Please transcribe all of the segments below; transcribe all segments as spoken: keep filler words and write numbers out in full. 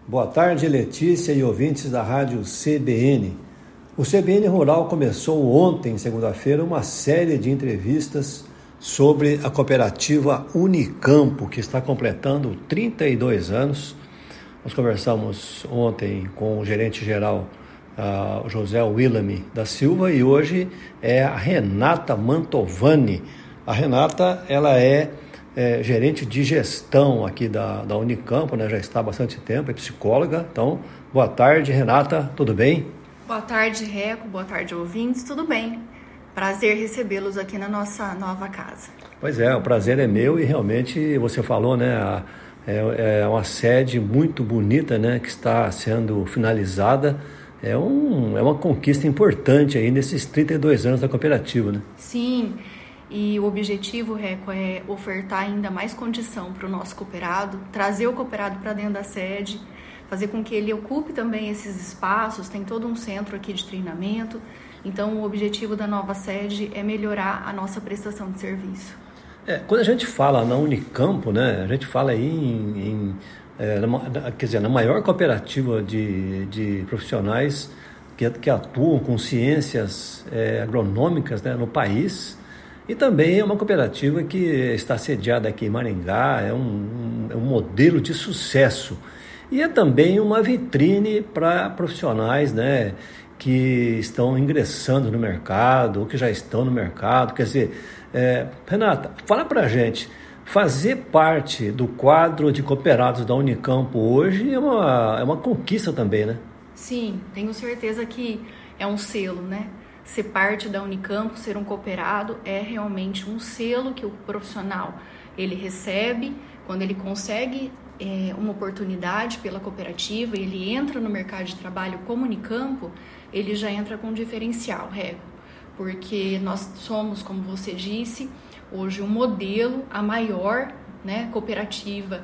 Boa tarde, Letícia e ouvintes da Rádio C B N. O C B N Rural começou ontem, segunda-feira, uma série de entrevistas sobre a cooperativa Unicampo, que está completando trinta e dois anos. Nós conversamos ontem com o gerente-geral, uh, José William da Silva, e hoje é a Renata Mantovani. A Renata, ela é É, gerente de gestão aqui da, da Unicampo, né? Já está há bastante tempo, é psicóloga. Então, boa tarde, Renata, tudo bem? Boa tarde, Reco, boa tarde, ouvintes, tudo bem? Prazer recebê-los aqui na nossa nova casa. Pois é, o prazer é meu e realmente você falou, né? A, é, é uma sede muito bonita, né? Que está sendo finalizada. É, um, é uma conquista importante aí nesses trinta e dois anos da cooperativa, né? Sim. E o objetivo, Reco, é ofertar ainda mais condição para o nosso cooperado, trazer o cooperado para dentro da sede, fazer com que ele ocupe também esses espaços, tem todo um centro aqui de treinamento. Então, o objetivo da nova sede é melhorar a nossa prestação de serviço. É, quando a gente fala na Unicampo, né, a gente fala aí em, em é, na, quer dizer, na maior cooperativa de, de profissionais que, que atuam com ciências é, agronômicas, né, no país. E também é uma cooperativa que está sediada aqui em Maringá, é um, um, é um modelo de sucesso. E é também uma vitrine para profissionais, né, que estão ingressando no mercado, ou que já estão no mercado. Quer dizer, é, Renata, fala para a gente, fazer parte do quadro de cooperados da Unicampo hoje é uma, é uma conquista também, né? Sim, tenho certeza que é um selo, né? Ser parte da Unicampo, ser um cooperado, é realmente um selo que o profissional ele recebe quando ele consegue é, uma oportunidade pela cooperativa, ele entra no mercado de trabalho como Unicampo, ele já entra com um diferencial, Rego, porque nós somos, como você disse, hoje um modelo, a maior, né, cooperativa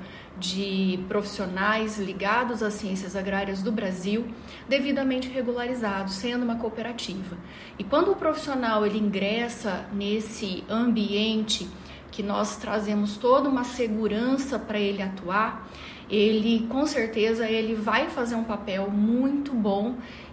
de profissionais ligados às ciências agrárias do Brasil, devidamente regularizados, sendo uma cooperativa. E quando o profissional ele ingressa nesse ambiente que nós trazemos toda uma segurança para ele atuar, ele com certeza ele vai fazer um papel muito bom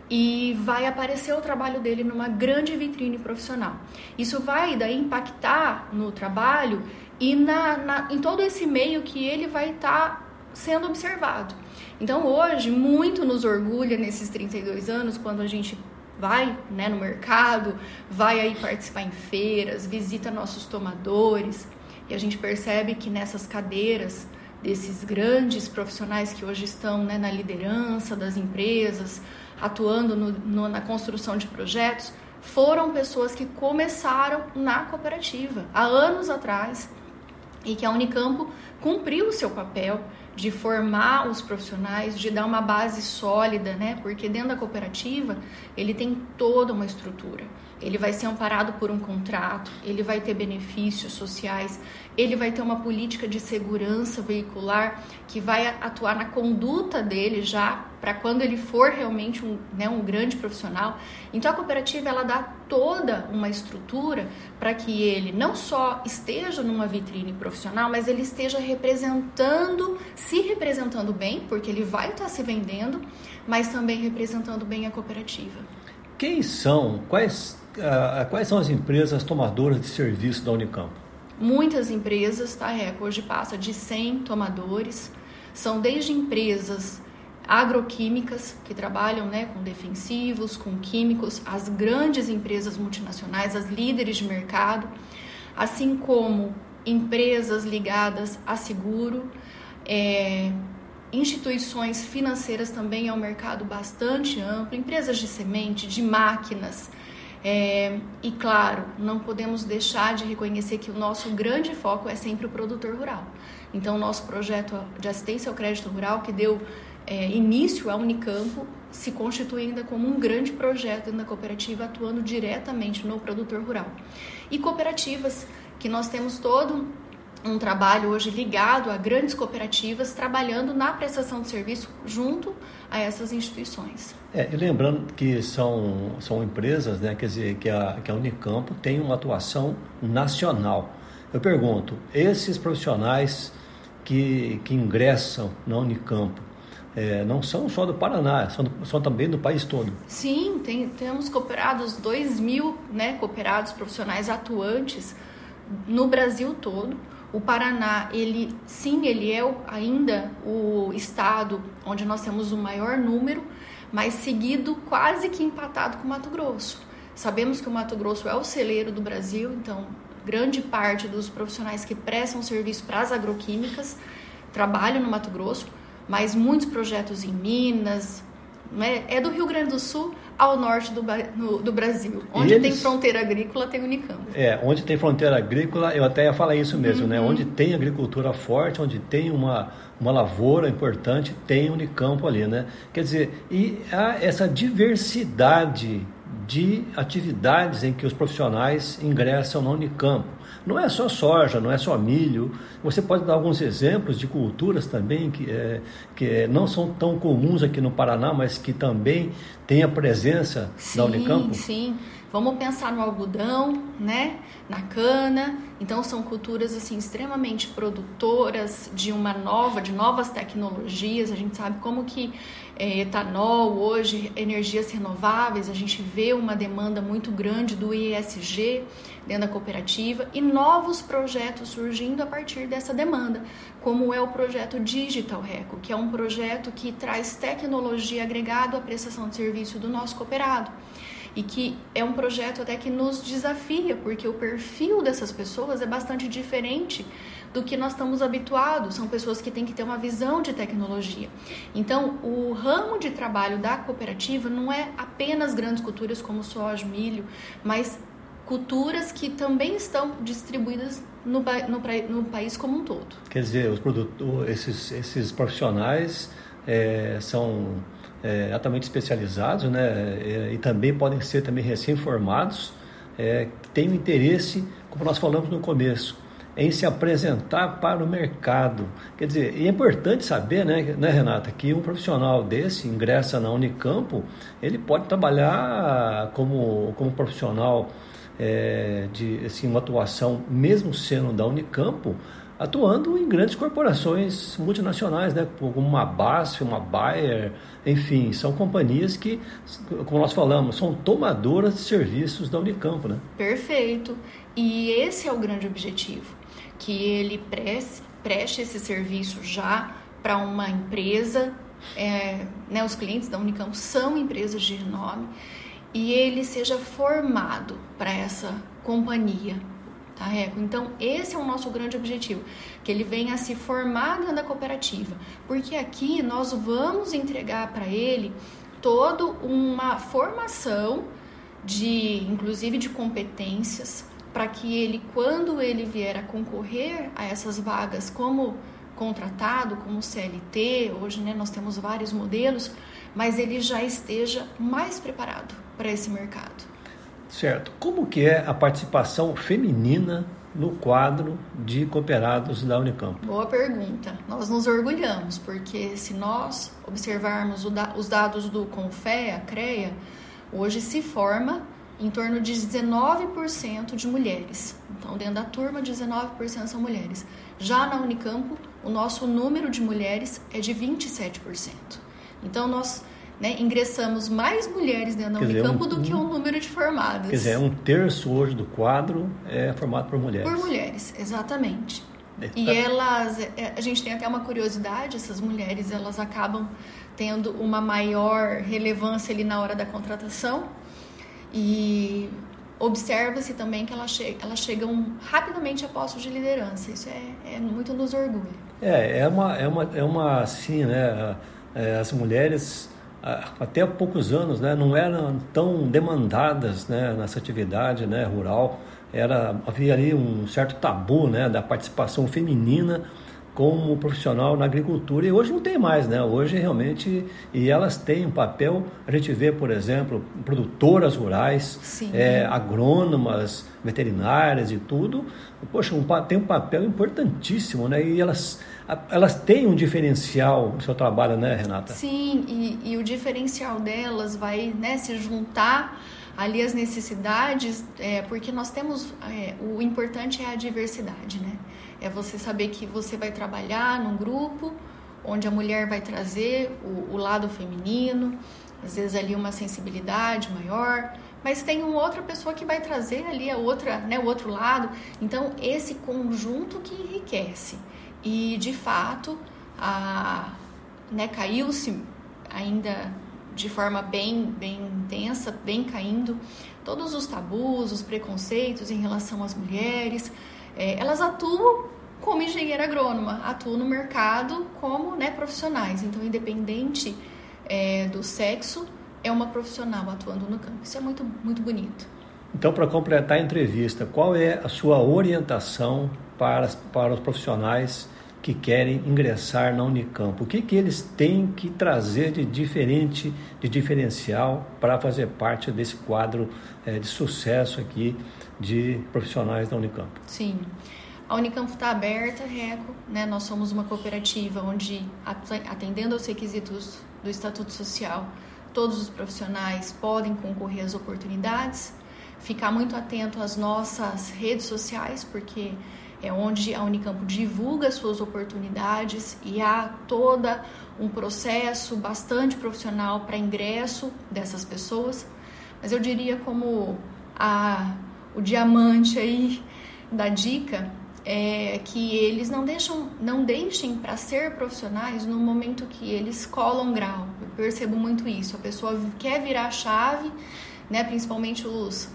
e vai aparecer o trabalho dele numa grande vitrine profissional. Isso vai daí impactar no trabalho e na, na, em todo esse meio que ele vai estar tá sendo observado. Então hoje muito nos orgulha nesses trinta e dois anos quando a gente vai, né, no mercado, vai aí participar em feiras, visita nossos tomadores e a gente percebe que nessas cadeiras desses grandes profissionais que hoje estão, né, na liderança das empresas, atuando no, no, na construção de projetos, foram pessoas que começaram na cooperativa há anos atrás e que a Unicampo cumpriu o seu papel de formar os profissionais, de dar uma base sólida, né? Porque dentro da cooperativa ele tem toda uma estrutura. Ele vai ser amparado por um contrato, ele vai ter benefícios sociais, ele vai ter uma política de segurança veicular que vai atuar na conduta dele já para quando ele for realmente um, né, um grande profissional. Então a cooperativa ela dá toda uma estrutura para que ele não só esteja numa vitrine profissional, mas ele esteja representando, se representando bem, porque ele vai estar se vendendo, mas também representando bem a cooperativa. Quem são, quais, uh, quais são as empresas tomadoras de serviço da Unicampo? Muitas empresas, tá, Reco? Hoje passa de cem tomadores, são desde empresas agroquímicas que trabalham, né, com defensivos, com químicos, as grandes empresas multinacionais, as líderes de mercado, assim como empresas ligadas a seguro, é, instituições financeiras também é um mercado bastante amplo, empresas de semente, de máquinas, é, e claro, não podemos deixar de reconhecer que o nosso grande foco é sempre o produtor rural. Então, o nosso projeto de assistência ao crédito rural, que deu é, início à Unicampo, se constitui ainda como um grande projeto na cooperativa, atuando diretamente no produtor rural. E cooperativas, que nós temos todo um trabalho hoje ligado a grandes cooperativas, trabalhando na prestação de serviço junto a essas instituições. É, e lembrando que são, são empresas, né, quer dizer, que a, que a Unicampo tem uma atuação nacional. Eu pergunto, esses profissionais que, que ingressam na Unicampo, é, não são só do Paraná, são, são também do país todo. Sim, tem, temos cooperados, dois mil, né, cooperados profissionais atuantes no Brasil todo. O Paraná, ele, sim, ele é o, ainda o estado onde nós temos o maior número, mas seguido quase que empatado com o Mato Grosso. Sabemos que o Mato Grosso é o celeiro do Brasil, então grande parte dos profissionais que prestam serviço para as agroquímicas trabalham no Mato Grosso, mas muitos projetos em Minas, né? É do Rio Grande do Sul ao norte do, no, do Brasil. Onde eles, tem fronteira agrícola, tem Unicamp. É, onde tem fronteira agrícola, eu até ia falar isso mesmo, uhum. né? Onde tem agricultura forte, onde tem uma, uma lavoura importante, tem Unicamp ali, né? Quer dizer, e há essa diversidade de atividades em que os profissionais ingressam na Unicamp. Não é só soja, não é só milho. Você pode dar alguns exemplos de culturas também que, é, que não são tão comuns aqui no Paraná, mas que também têm a presença sim, da Unicamp? Sim, vamos pensar no algodão, né? Na cana. Então são culturas assim extremamente produtoras de uma nova, de novas tecnologias. A gente sabe como que é, etanol hoje, energias renováveis, a gente vê uma demanda muito grande do E S G dentro da cooperativa e novos projetos surgindo a partir dessa demanda, como é o projeto Digital Reco, que é um projeto que traz tecnologia agregada à prestação de serviço do nosso cooperado. E que é um projeto até que nos desafia, porque o perfil dessas pessoas é bastante diferente do que nós estamos habituados. São pessoas que têm que ter uma visão de tecnologia. Então, o ramo de trabalho da cooperativa não é apenas grandes culturas como soja, milho, mas culturas que também estão distribuídas no, no, no país como um todo. Quer dizer, os produtores, esses, esses profissionais é, são... É, altamente especializados, né, é, e também podem ser também recém-formados, é, que têm um interesse, como nós falamos no começo, em se apresentar para o mercado. Quer dizer, e é importante saber, né, né, Renata, que um profissional desse ingressa na Unicamp, ele pode trabalhar como, como profissional é, de assim, uma atuação, mesmo sendo da Unicamp, atuando em grandes corporações multinacionais, né, como uma B A S F, uma Bayer, enfim, são companhias que, como nós falamos, são tomadoras de serviços da Unicamp, né? Perfeito. E esse é o grande objetivo, que ele preste, preste esse serviço já para uma empresa, é, né, os clientes da Unicamp são empresas de renome, e ele seja formado para essa companhia. Tá, Reco? Então, esse é o nosso grande objetivo, que ele venha a se formar dentro da cooperativa, porque aqui nós vamos entregar para ele toda uma formação, de, inclusive de competências, para que ele, quando ele vier a concorrer a essas vagas como contratado, como C L T, hoje, né, nós temos vários modelos, mas ele já esteja mais preparado para esse mercado. Certo. Como que é a participação feminina no quadro de cooperados da Unicamp? Boa pergunta. Nós nos orgulhamos, porque se nós observarmos os dados do Confea, CREA, hoje se forma em torno de dezenove por cento de mulheres. Então, dentro da turma, dezenove por cento são mulheres. Já na Unicamp, o nosso número de mulheres é de vinte e sete por cento. Então, nós... Né, ingressamos mais mulheres dentro da Unicamp um, do que o um número de formadas. Quer dizer, um terço hoje do quadro é formado por mulheres. Por mulheres, exatamente. É, e tá. elas, a gente tem até uma curiosidade, essas mulheres, elas acabam tendo uma maior relevância ali na hora da contratação, e observa-se também que elas, che- elas chegam rapidamente a postos de liderança. Isso é, é muito nos orgulha. É, é uma, é uma, é uma assim, né, as mulheres... até há poucos anos, né, não eram tão demandadas, né, nessa atividade, né, rural. Era, havia ali um certo tabu, né, da participação feminina como profissional na agricultura, e hoje não tem mais, né? Hoje realmente, e elas têm um papel, a gente vê, por exemplo, produtoras rurais, é, agrônomas, veterinárias e tudo, poxa, um, tem um papel importantíssimo, né? E elas, elas têm um diferencial no seu trabalho, né, Renata? Sim, e, e o diferencial delas vai, né, se juntar ali as necessidades, é, porque nós temos, é, o importante é a diversidade, né? É você saber que você vai trabalhar num grupo onde a mulher vai trazer o, o lado feminino, às vezes ali uma sensibilidade maior, mas tem uma outra pessoa que vai trazer ali a outra, né, o outro lado. Então, esse conjunto que enriquece. E, de fato, a, né, caiu-se ainda de forma bem, bem intensa, bem caindo, todos os tabus, os preconceitos em relação às mulheres. É, elas atuam como engenheira agrônoma, atuam no mercado como, né, profissionais. Então, independente é, do sexo, é uma profissional atuando no campo. Isso é muito, muito bonito. Então, para completar a entrevista, qual é a sua orientação para, para os profissionais que querem ingressar na Unicamp? O que, que eles têm que trazer de diferente, de diferencial para fazer parte desse quadro é, de sucesso aqui de profissionais da Unicamp? Sim. A Unicamp está aberta, Reco, né? Nós somos uma cooperativa onde, atendendo aos requisitos do Estatuto Social, todos os profissionais podem concorrer às oportunidades, ficar muito atento às nossas redes sociais, porque é onde a Unicamp divulga suas oportunidades e há todo um processo bastante profissional para ingresso dessas pessoas. Mas eu diria como a, o diamante aí da dica, é que eles não deixam, não deixem para ser profissionais no momento que eles colam grau. Eu percebo muito isso. A pessoa quer virar a chave, né, principalmente os,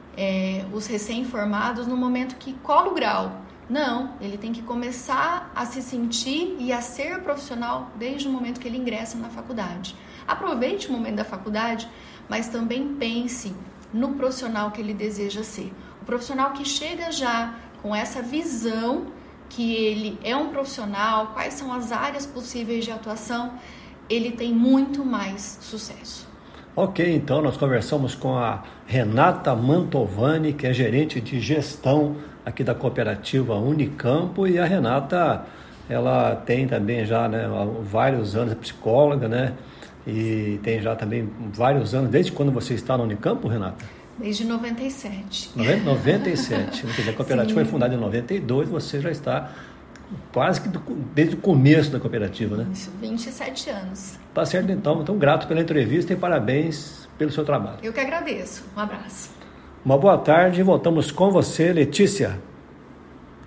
é, os recém-formados, no momento que cola o grau. Não, ele tem que começar a se sentir e a ser profissional desde o momento que ele ingressa na faculdade. Aproveite o momento da faculdade, mas também pense no profissional que ele deseja ser. O profissional que chega já com essa visão que ele é um profissional, quais são as áreas possíveis de atuação, ele tem muito mais sucesso. Ok, então nós conversamos com a Renata Mantovani, que é gerente de gestão aqui da cooperativa Unicamp, e a Renata, ela tem também já, né, vários anos, é psicóloga, né, e tem já também vários anos, desde quando você está na Unicamp, Renata? Desde noventa e sete. noventa e sete. Quer dizer, a cooperativa Sim. foi fundada em noventa e dois, você já está quase que do, desde o começo da cooperativa, né? Isso, vinte e sete anos. Tá certo, então. Então, grato pela entrevista e parabéns pelo seu trabalho. Eu que agradeço. Um abraço. Uma boa tarde e voltamos com você, Letícia.